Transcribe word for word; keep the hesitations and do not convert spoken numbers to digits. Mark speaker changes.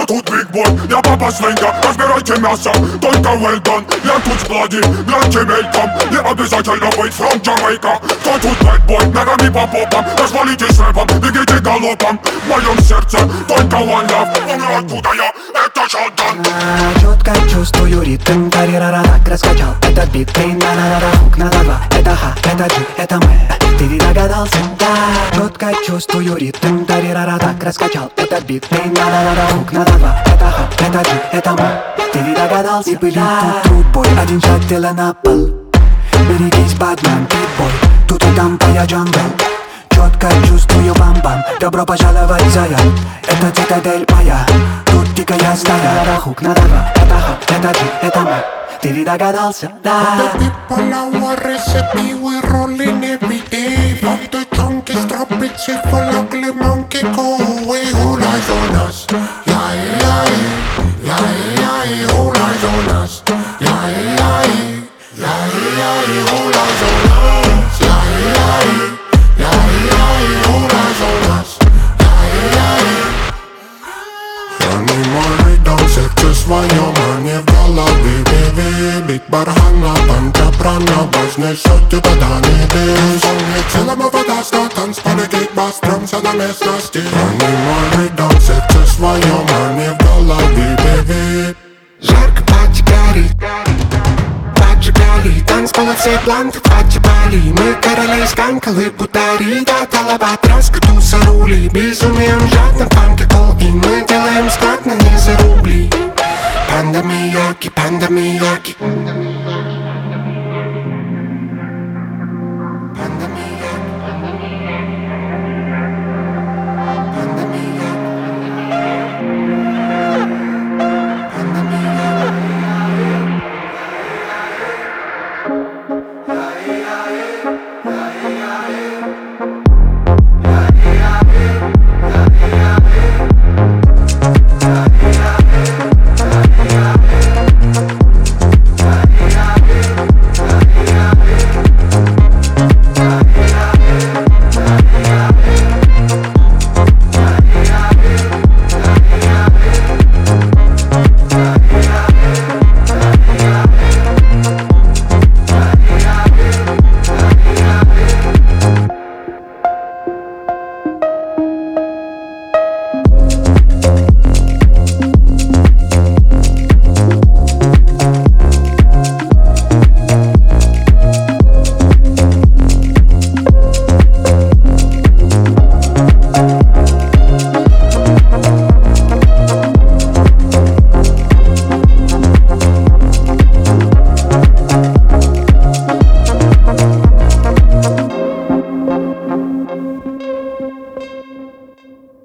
Speaker 1: тут big boy, я папа свинья, разбирайте мясо, только well done. Я тут с блади, гляньте мельком, не обязательно быть from Jamaica. Кто тут bad boy, ногами по попам, развалитесь рэпом, бегите галопом. В моем сердце только one love, помню откуда я, это Шотдан.
Speaker 2: Четко чувствую ритм, тарирара так раскачал этот бит. Ты на-на-на-на, хук на два, это ха, это джи, это мы. Ты ведь догадался, да. Четко чувствую ритм, тарирара так раскачал этот бит. Ты на-на-на-на, хук на два, это ха, это джи, это мы. Ты ведь догадался, и были тут трудбой, один шаг тело на пол. Берегись, бадман, питбой, тут и там твоя джангл. Четко чувствую бам-бам, добро пожаловать, зая. Это цитадель моя, тут дикая стая. Хук на два, это ха, это джи, это мы. Ты ведь догадался, да.
Speaker 3: The people are recipe, we're rolling every day. From the junkies, drop it, shit for ugly monkey, go away. All eyes on us, yeah, yeah, yeah, yeah, all eyes on us, yeah, yeah, yeah, yeah, all eyes on us, yeah, yeah, yeah, yeah, all eyes on us, yeah, yeah. Анимальный сердце свое, мне в голове бит бархана, панча прана, вознесет тебя до небес. Целому вода, что танцполе, кикбас, тромся до местности. Анимальный дом, сердце свое, мне в голове бит. Жарко поджигали, поджигали, танцполе все бланты, поджигали. Мы короли сканкалы, бутари, да толова, траска, туса, рули. Безумием жадно, фанки, колги, мы делаем склад на не за рубли. Панда Мияки, панда Мияки.